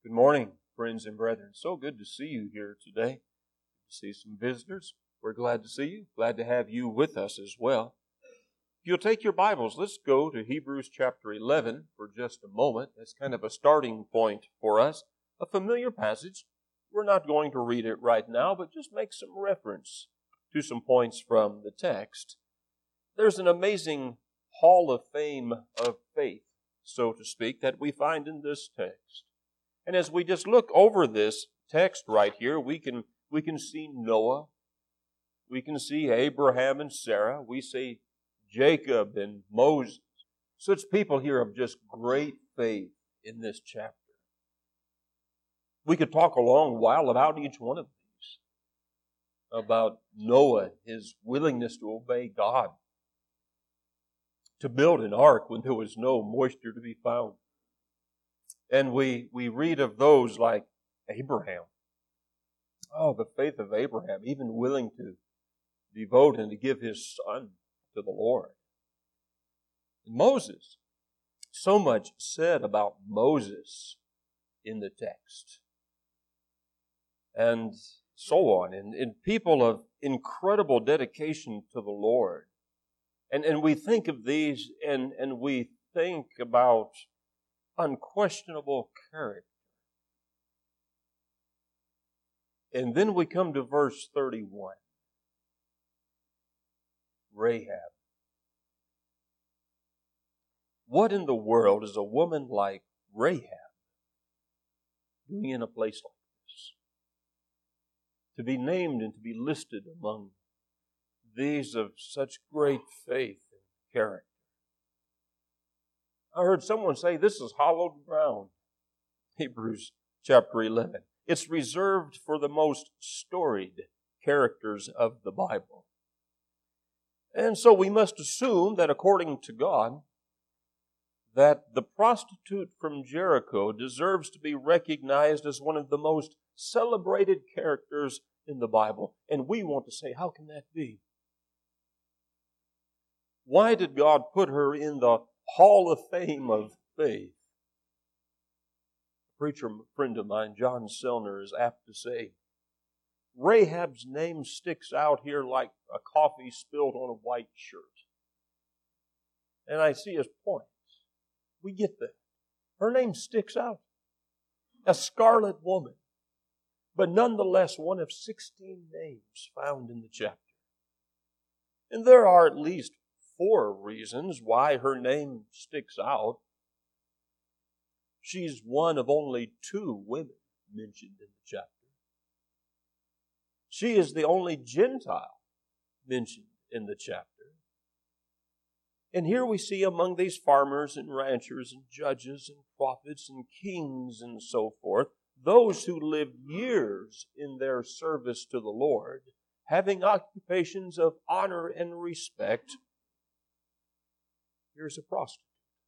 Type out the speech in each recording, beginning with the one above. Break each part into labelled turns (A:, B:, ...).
A: Good morning, friends and brethren. So good to see you here today. To see some visitors. We're glad to see you. Glad to have you with us as well. If you'll take your Bibles, let's go to Hebrews chapter 11 for just a moment. That's kind of a starting point for us. A familiar passage. We're not going to read it right now, but just make some reference to some points from the text. There's an amazing hall of fame of faith, so to speak, that we find in this text. And as we just look over this text right here, we can see Noah, we can see Abraham and Sarah, we see Jacob and Moses. Such people here of just great faith in this chapter. We could talk a long while about each one of these. About Noah, his willingness to obey God, to build an ark when there was no moisture to be found. And we read of those like Abraham. Oh, the faith of Abraham, even willing to devote and to give his son to the Lord. And Moses, so much said about Moses in the text. And so on. And people of incredible dedication to the Lord. And we think of these and we think about unquestionable character. And then we come to verse 31. Rahab. What in the world is a woman like Rahab doing in a place like this? To be named and to be listed among these of such great faith and character. I heard someone say this is hallowed ground. Hebrews chapter 11. It's reserved for the most storied characters of the Bible. And so we must assume that according to God, that the prostitute from Jericho deserves to be recognized as one of the most celebrated characters in the Bible. And we want to say, how can that be? Why did God put her in the Hall of Fame of faith? A preacher friend of mine, John Selner, is apt to say, Rahab's name sticks out here like a coffee spilled on a white shirt. And I see his point. We get that. Her name sticks out. A scarlet woman. But nonetheless, one of 16 names found in the chapter. And there are at least 4 reasons why her name sticks out. She's one of only 2 women mentioned in the chapter. She is the only Gentile mentioned in the chapter. And here we see among these farmers and ranchers and judges and prophets and kings and so forth, those who lived years in their service to the Lord, having occupations of honor and respect. Here's a prostitute.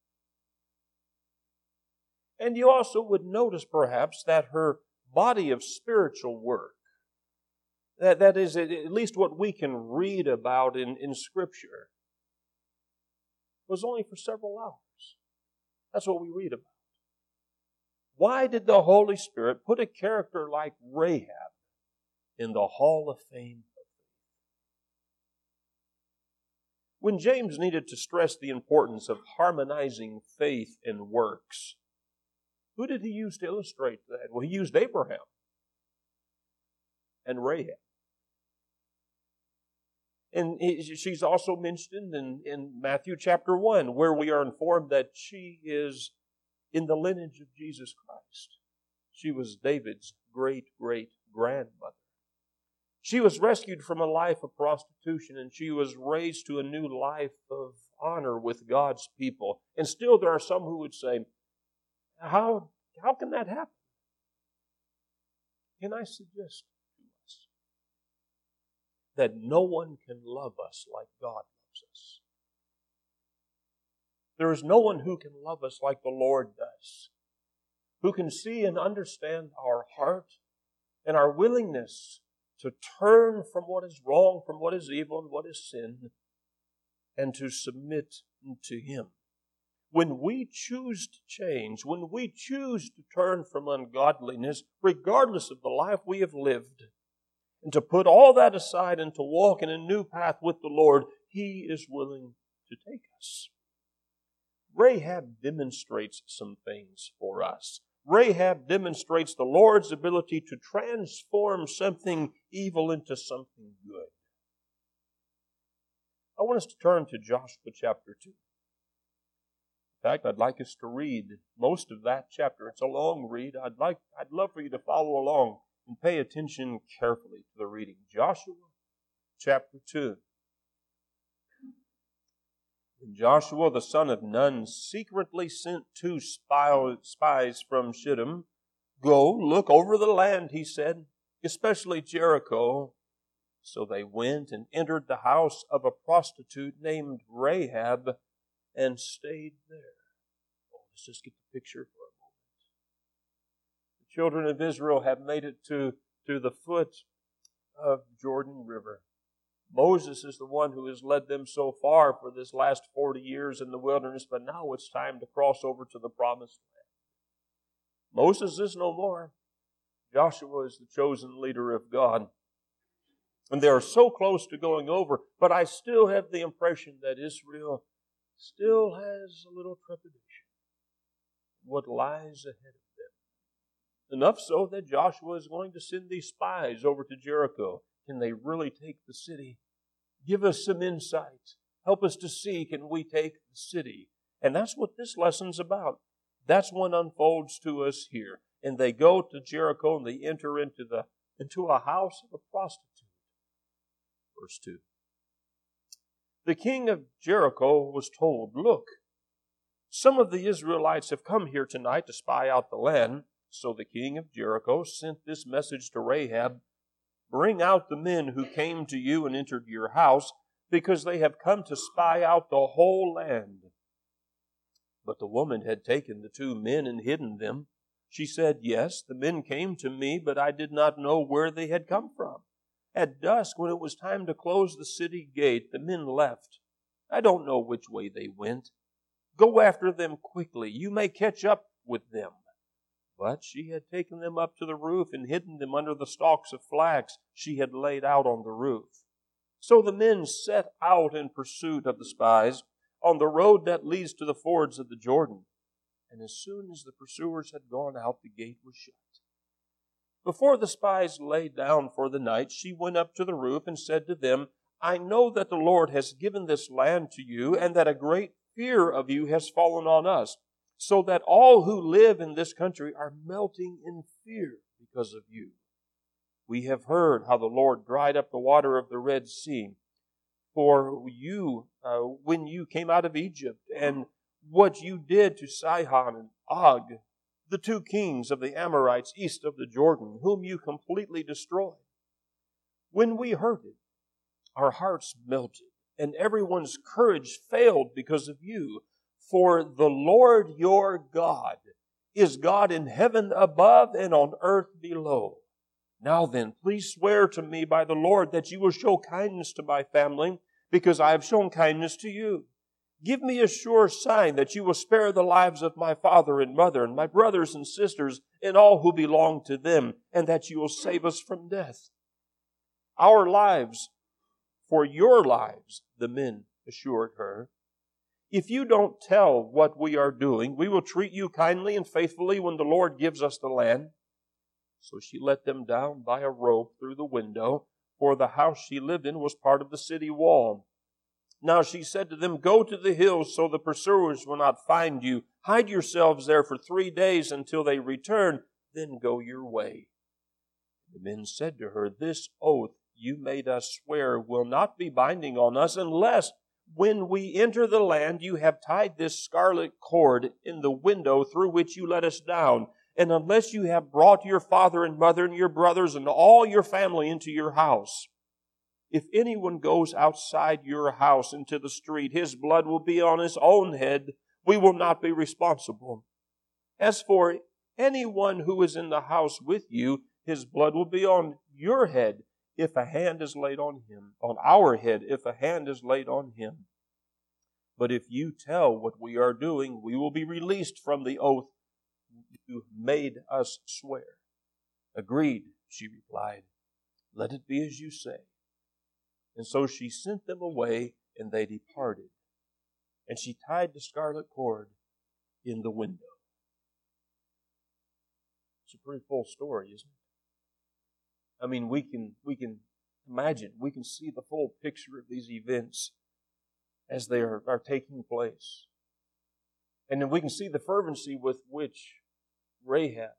A: And you also would notice perhaps that her body of spiritual work, that is at least what we can read about in Scripture, was only for several hours. That's what we read about. Why did the Holy Spirit put a character like Rahab in the Hall of Fame? When James needed to stress the importance of harmonizing faith and works, who did he use to illustrate that? Well, he used Abraham and Rahab. And she's also mentioned in Matthew chapter 1, where we are informed that she is in the lineage of Jesus Christ. She was David's great-great-grandmother. She was rescued from a life of prostitution, and she was raised to a new life of honor with God's people. And still there are some who would say, how can that happen? Can I suggest to us that no one can love us like God loves us? There is no one who can love us like the Lord does, who can see and understand our heart and our willingness to turn from what is wrong, from what is evil and what is sin, and to submit to Him. When we choose to change, when we choose to turn from ungodliness, regardless of the life we have lived, and to put all that aside and to walk in a new path with the Lord, He is willing to take us. Rahab demonstrates some things for us. Rahab demonstrates the Lord's ability to transform something evil into something good. I want us to turn to Joshua chapter 2. In fact, I'd like us to read most of that chapter. It's a long read. I'd love for you to follow along and pay attention carefully to the reading. Joshua chapter 2. And Joshua the son of Nun secretly sent 2 spies from Shittim. Go, look over the land, he said, especially Jericho. So they went and entered the house of a prostitute named Rahab and stayed there. Oh, let's just get the picture for a moment. The children of Israel have made it to the foot of Jordan River. Moses is the one who has led them so far for this last 40 years in the wilderness, but now it's time to cross over to the promised land. Moses is no more. Joshua is the chosen leader of God. And they are so close to going over, but I still have the impression that Israel still has a little trepidation in what lies ahead of them. Enough so that Joshua is going to send these spies over to Jericho. Can they really take the city? Give us some insight. Help us to see, can we take the city? And that's what this lesson's about. That's what unfolds to us here. And they go to Jericho and they enter into a house of a prostitute. Verse 2. The king of Jericho was told, look, some of the Israelites have come here tonight to spy out the land. So the king of Jericho sent this message to Rahab, bring out the men who came to you and entered your house, because they have come to spy out the whole land. But the woman had taken the 2 men and hidden them. She said, yes, the men came to me, but I did not know where they had come from. At dusk, when it was time to close the city gate, the men left. I don't know which way they went. Go after them quickly. You may catch up with them. But she had taken them up to the roof and hidden them under the stalks of flax she had laid out on the roof. So the men set out in pursuit of the spies on the road that leads to the fords of the Jordan. And as soon as the pursuers had gone out, the gate was shut. Before the spies lay down for the night, she went up to the roof and said to them, I know that the Lord has given this land to you, and that a great fear of you has fallen on us, so that all who live in this country are melting in fear because of you. We have heard how the Lord dried up the water of the Red Sea for you when you came out of Egypt, and what you did to Sihon and Og, the 2 kings of the Amorites east of the Jordan, whom you completely destroyed. When we heard it, our hearts melted, and everyone's courage failed because of you. For the Lord your God is God in heaven above and on earth below. Now then, please swear to me by the Lord that you will show kindness to my family, because I have shown kindness to you. Give me a sure sign that you will spare the lives of my father and mother and my brothers and sisters and all who belong to them, and that you will save us from death. Our lives for your lives, the men assured her. If you don't tell what we are doing, we will treat you kindly and faithfully when the Lord gives us the land. So she let them down by a rope through the window, for the house she lived in was part of the city wall. Now she said to them, go to the hills so the pursuers will not find you. Hide yourselves there for 3 days until they return, then go your way. The men said to her, this oath you made us swear will not be binding on us unless when we enter the land you have tied this scarlet cord in the window through which you let us down, and unless you have brought your father and mother and your brothers and all your family into your house. If anyone goes outside your house into the street, his blood will be on his own head. We will not be responsible. As for anyone who is in the house with you, his blood will be on your head if a hand is laid on him, on our head if a hand is laid on him. But if you tell what we are doing, we will be released from the oath you made us swear." "Agreed," she replied. "Let it be as you say." And so she sent them away, and they departed. And she tied the scarlet cord in the window. It's a pretty full story, isn't it? I mean, we can imagine, we can see the full picture of these events as they are taking place. And then we can see the fervency with which Rahab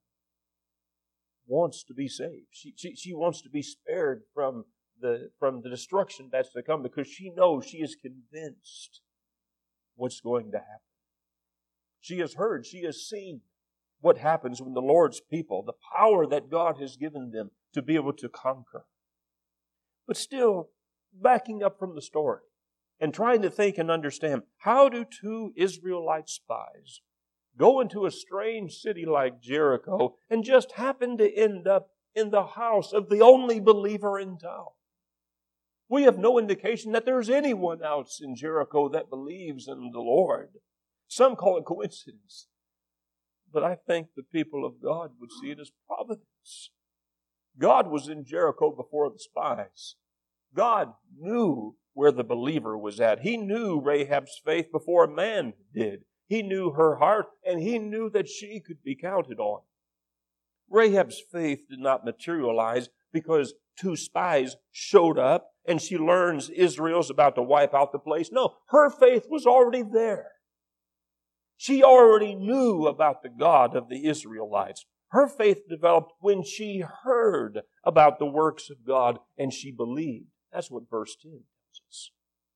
A: wants to be saved. She wants to be spared from the destruction that's to come, because she knows, she is convinced what's going to happen. She has heard, she has seen what happens when the Lord's people, the power that God has given them to be able to conquer. But still, backing up from the story and trying to think and understand, how do two Israelite spies go into a strange city like Jericho and just happen to end up in the house of the only believer in town? We have no indication that there's anyone else in Jericho that believes in the Lord. Some call it coincidence. But I think the people of God would see it as providence. God was in Jericho before the spies. God knew where the believer was at. He knew Rahab's faith before man did. He knew her heart, and he knew that she could be counted on. Rahab's faith did not materialize because two spies showed up and she learns Israel's about to wipe out the place. No, her faith was already there. She already knew about the God of the Israelites. Her faith developed when she heard about the works of God and she believed. That's what verse 10 tells us.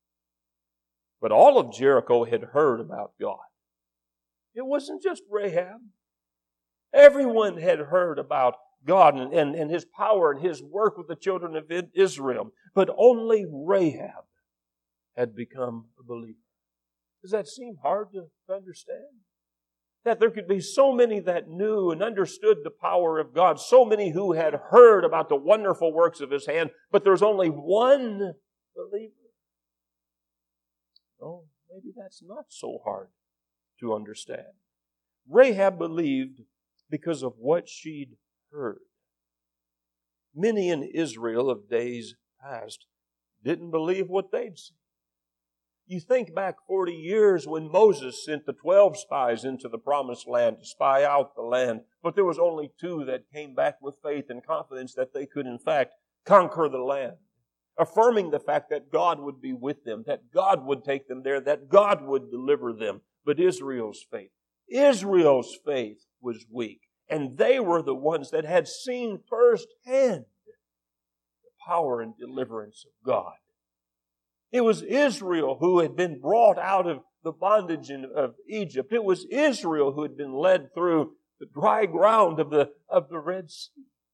A: But all of Jericho had heard about God. It wasn't just Rahab. Everyone had heard about God and His power and His work with the children of Israel. But only Rahab had become a believer. Does that seem hard to understand? That there could be so many that knew and understood the power of God, so many who had heard about the wonderful works of His hand, but there's only one believer. Oh, maybe that's not so hard to understand. Rahab believed because of what she'd heard. Many in Israel of days past didn't believe what they'd seen. You think back 40 years when Moses sent the 12 spies into the promised land to spy out the land, but there was only 2 that came back with faith and confidence that they could in fact conquer the land, affirming the fact that God would be with them, that God would take them there, that God would deliver them. But Israel's faith was weak, and they were the ones that had seen firsthand the power and deliverance of God. It was Israel who had been brought out of the bondage of Egypt. It was Israel who had been led through the dry ground of the Red Sea.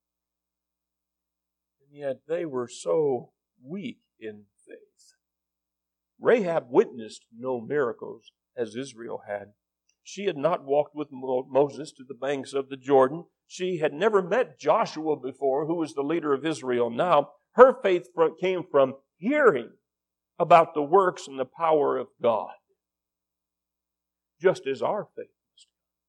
A: And yet they were so weak in faith. Rahab witnessed no miracles as Israel had. She had not walked with Moses to the banks of the Jordan. She had never met Joshua before, who was the leader of Israel now. Her faith came from hearing about the works and the power of God, just as our faith is.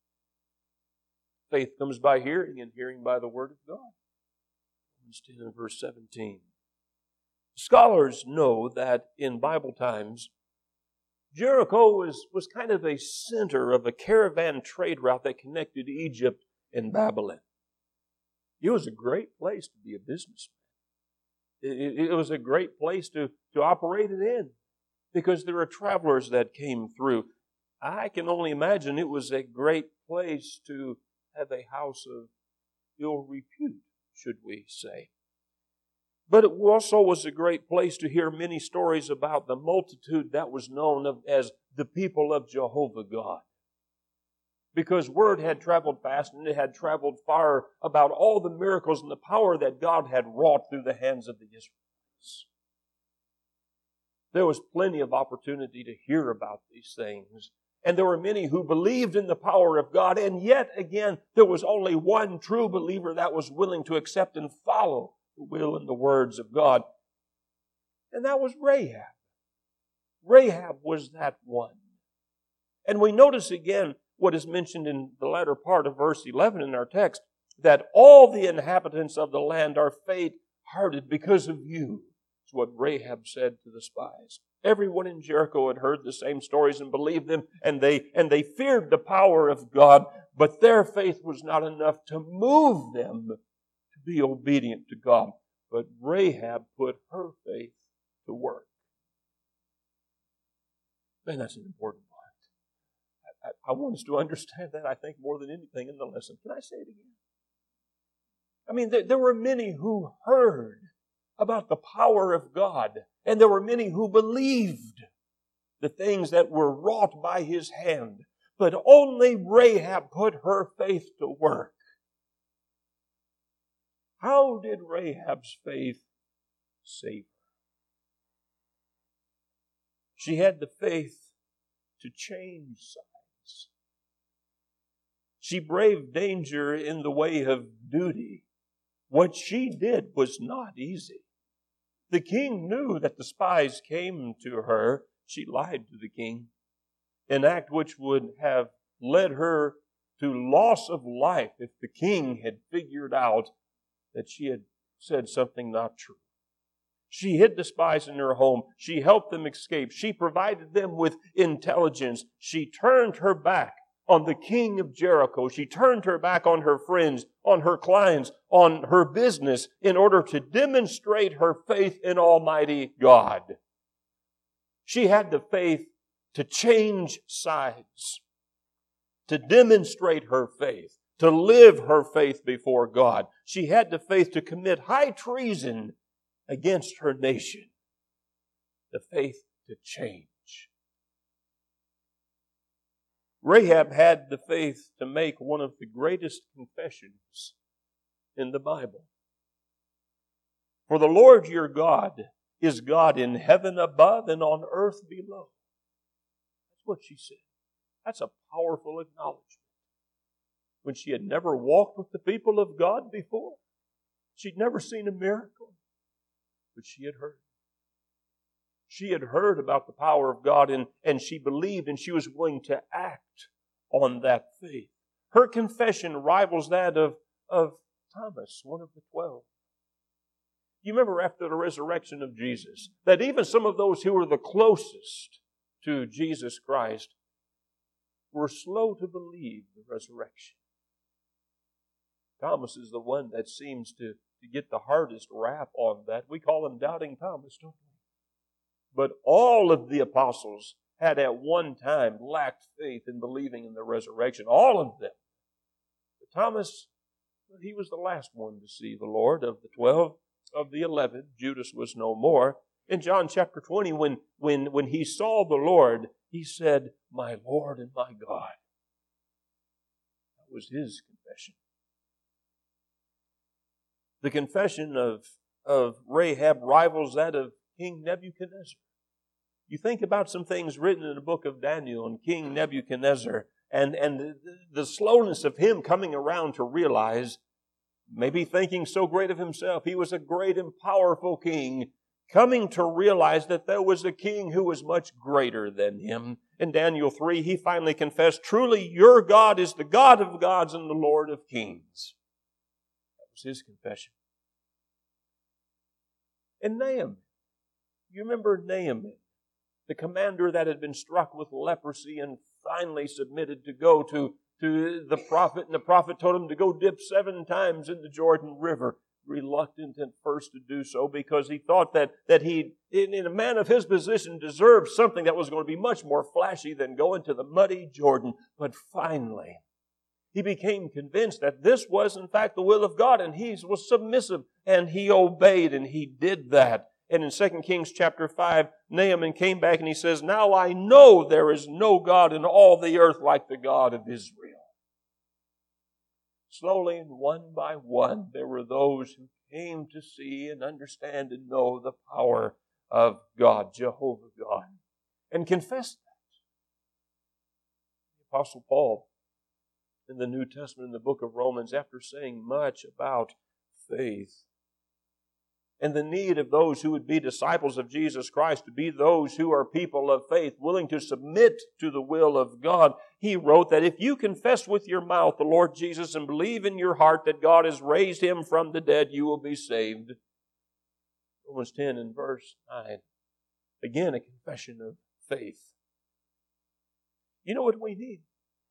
A: Faith comes by hearing, and hearing by the Word of God. Romans 10 and verse 17. Scholars know that in Bible times, Jericho was kind of a center of a caravan trade route that connected Egypt and Babylon. It was a great place to be a businessman. It was a great place to operate it in, because there were travelers that came through. I can only imagine it was a great place to have a house of ill repute, should we say. But it also was a great place to hear many stories about the multitude that was known as the people of Jehovah God. Because word had traveled fast and it had traveled far about all the miracles and the power that God had wrought through the hands of the Israelites. There was plenty of opportunity to hear about these things. And there were many who believed in the power of God. And yet again, there was only one true believer that was willing to accept and follow the will and the words of God. And that was Rahab. Rahab was that one. And we notice again what is mentioned in the latter part of verse 11 in our text, that all the inhabitants of the land are faint-hearted because of you. That's what Rahab said to the spies. Everyone in Jericho had heard the same stories and believed them, and they feared the power of God, but their faith was not enough to move them to be obedient to God. But Rahab put her faith to work. Man, that's an important point. I want us to understand that, I think, more than anything in the lesson. Can I say it again? I mean, there were many who heard about the power of God, and there were many who believed the things that were wrought by His hand. But only Rahab put her faith to work. How did Rahab's faith save her? She had the faith to change sides. She braved danger in the way of duty. What she did was not easy. The king knew that the spies came to her. She lied to the king, an act which would have led her to loss of life if the king had figured out that she had said something not true. She hid the spies in her home. She helped them escape. She provided them with intelligence. She turned her back on the king of Jericho. She turned her back on her friends, on her clients, on her business in order to demonstrate her faith in Almighty God. She had the faith to change sides, to demonstrate her faith, to live her faith before God. She had the faith to commit high treason against her nation. The faith to change. Rahab had the faith to make one of the greatest confessions in the Bible. For the Lord your God is God in heaven above and on earth below. That's what she said. That's a powerful acknowledgement. When she had never walked with the people of God before. She'd never seen a miracle. But she had heard. She had heard about the power of God and she believed, and she was willing to act on that faith. Her confession rivals that of Thomas, one of the 12. You remember after the resurrection of Jesus, that even some of those who were the closest to Jesus Christ were slow to believe the resurrection. Thomas is the one that seems to get the hardest rap on that. We call him Doubting Thomas, don't we? But all of the apostles had at one time lacked faith in believing in the resurrection. All of them. But Thomas, he was the last one to see the Lord of the 12. Of the 11, Judas was no more. In John chapter 20, when he saw the Lord, he said, "My Lord and my God." That was his confession. The confession of Rahab rivals that of King Nebuchadnezzar. You think about some things written in the book of Daniel and King Nebuchadnezzar and the slowness of him coming around to realize, maybe thinking so great of himself, he was a great and powerful king, coming to realize that there was a king who was much greater than him. In Daniel 3, he finally confessed, "Truly your God is the God of gods and the Lord of kings." That was his confession. And Naaman, you remember Naaman, the commander that had been struck with leprosy and finally submitted to go to the prophet, and the prophet told him to go dip 7 times in the Jordan River. Reluctant at first to do so because he thought that he, in a man of his position, deserved something that was going to be much more flashy than going to the muddy Jordan. But finally, he became convinced that this was in fact the will of God, and he was submissive, and he obeyed, and he did that. And in 2 Kings chapter 5, Naaman came back and he says, "Now I know there is no God in all the earth like the God of Israel." Slowly and one by one, there were those who came to see and understand and know the power of God, Jehovah God, and confessed that. The Apostle Paul, in the New Testament, in the book of Romans, after saying much about faith, and the need of those who would be disciples of Jesus Christ, to be those who are people of faith, willing to submit to the will of God, he wrote that if you confess with your mouth the Lord Jesus and believe in your heart that God has raised Him from the dead, you will be saved. Romans 10 and verse 9. Again, a confession of faith. You know what we need?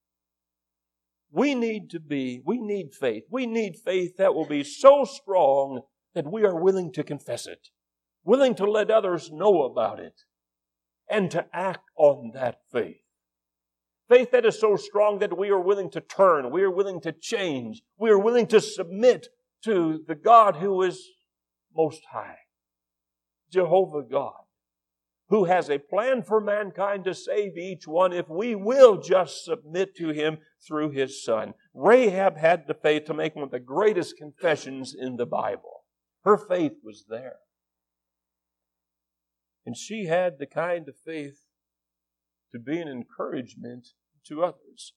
A: We need faith. We need faith that will be so strong that we are willing to confess it, willing to let others know about it, and to act on that faith. Faith that is so strong that we are willing to turn, we are willing to change, we are willing to submit to the God who is Most High, Jehovah God, who has a plan for mankind to save each one if we will just submit to Him through His Son. Rahab had the faith to make one of the greatest confessions in the Bible. Her faith was there. And she had the kind of faith to be an encouragement to others,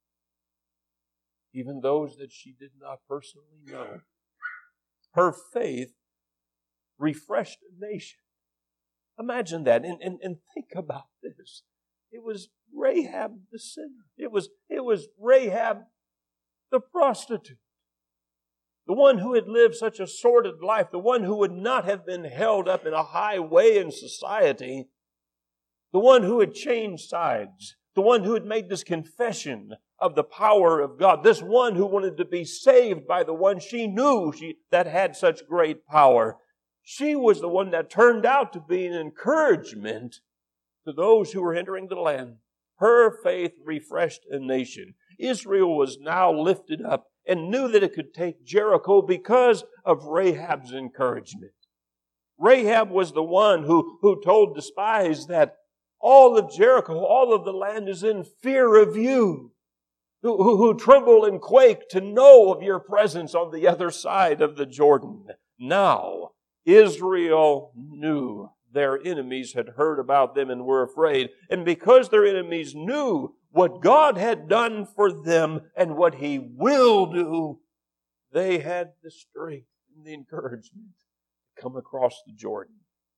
A: even those that she did not personally know. Her faith refreshed a nation. Imagine that and think about this. It was Rahab the sinner. It was Rahab the prostitute. The one who had lived such a sordid life, the one who would not have been held up in a high way in society, the one who had changed sides, the one who had made this confession of the power of God, this one who wanted to be saved by the one she knew that had such great power. She was the one that turned out to be an encouragement to those who were entering the land. Her faith refreshed a nation. Israel was now lifted up and knew that it could take Jericho because of Rahab's encouragement. Rahab was the one who told the spies that all of Jericho, all of the land is in fear of you, who tremble and quake to know of your presence on the other side of the Jordan. Now, Israel knew their enemies had heard about them and were afraid. And because their enemies knew what God had done for them and what He will do, they had the strength and the encouragement to come across the Jordan.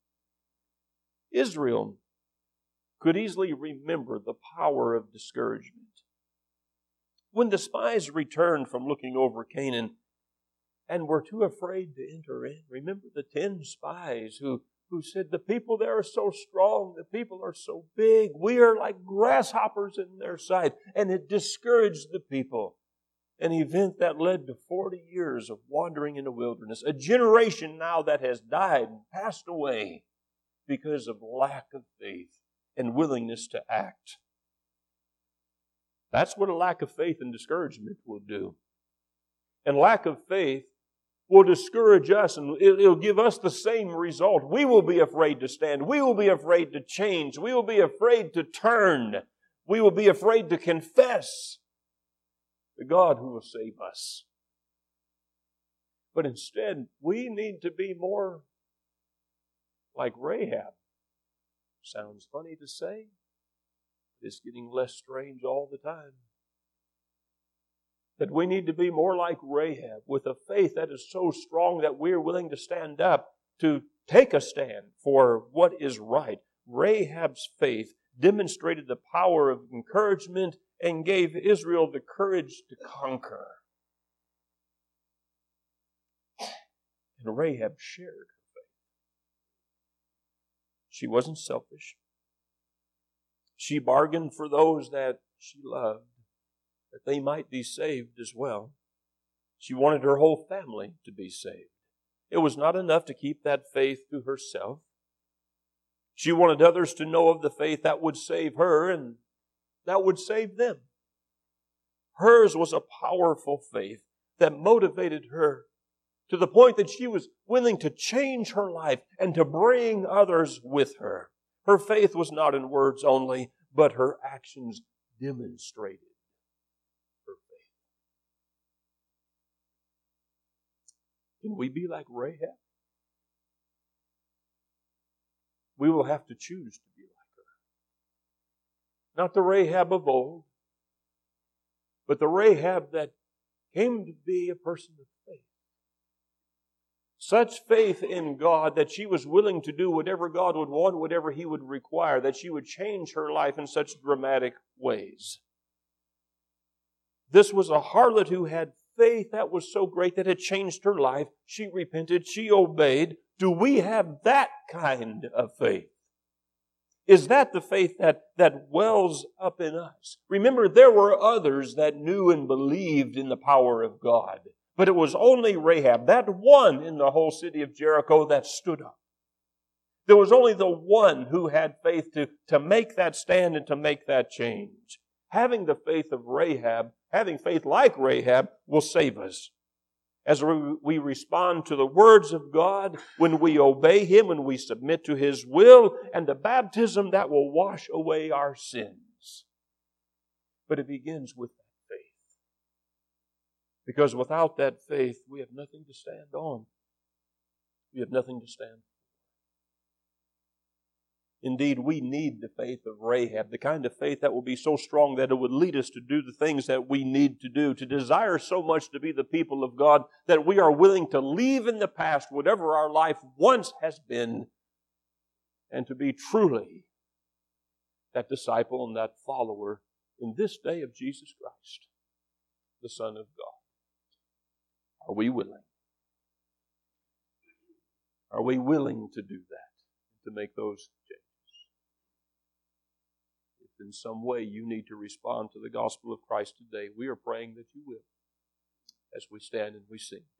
A: Israel could easily remember the power of discouragement. When the spies returned from looking over Canaan and were too afraid to enter in, remember the 10 spies who said, the people there are so strong, the people are so big, we are like grasshoppers in their sight. And it discouraged the people. An event that led to 40 years of wandering in the wilderness. A generation now that has died and passed away because of lack of faith and willingness to act. That's what a lack of faith and discouragement will do. And lack of faith will discourage us, and it'll give us the same result. We will be afraid to stand. We will be afraid to change. We will be afraid to turn. We will be afraid to confess the God who will save us. But instead, we need to be more like Rahab. Sounds funny to say. It's getting less strange all the time. That we need to be more like Rahab, with a faith that is so strong that we're willing to stand up to take a stand for what is right. Rahab's faith demonstrated the power of encouragement and gave Israel the courage to conquer. And Rahab shared her faith. She wasn't selfish. She bargained for those that she loved, that they might be saved as well. She wanted her whole family to be saved. It was not enough to keep that faith to herself. She wanted others to know of the faith that would save her and that would save them. Hers was a powerful faith that motivated her to the point that she was willing to change her life and to bring others with her. Her faith was not in words only, but her actions demonstrated her faith. Can we be like Rahab? We will have to choose to be like her. Not the Rahab of old, but the Rahab that came to be a person of faith. Such faith in God that she was willing to do whatever God would want, whatever He would require, that she would change her life in such dramatic ways. This was a harlot who had faith that was so great that it changed her life. She repented, she obeyed. Do we have that kind of faith? Is that the faith that wells up in us? Remember, there were others that knew and believed in the power of God. But it was only Rahab, that one in the whole city of Jericho, that stood up. There was only the one who had faith to make that stand and to make that change. Having the faith of Rahab, having faith like Rahab, will save us. As we respond to the words of God, when we obey Him, when we submit to His will, and the baptism that will wash away our sins. But it begins with that faith. Because without that faith, we have nothing to stand on. We have nothing to stand for. Indeed, we need the faith of Rahab, the kind of faith that will be so strong that it would lead us to do the things that we need to do, to desire so much to be the people of God that we are willing to leave in the past whatever our life once has been, and to be truly that disciple and that follower in this day of Jesus Christ, the Son of God. Are we willing? Are we willing to do that, to make those changes? If in some way you need to respond to the gospel of Christ today, we are praying that you will, as we stand and we sing.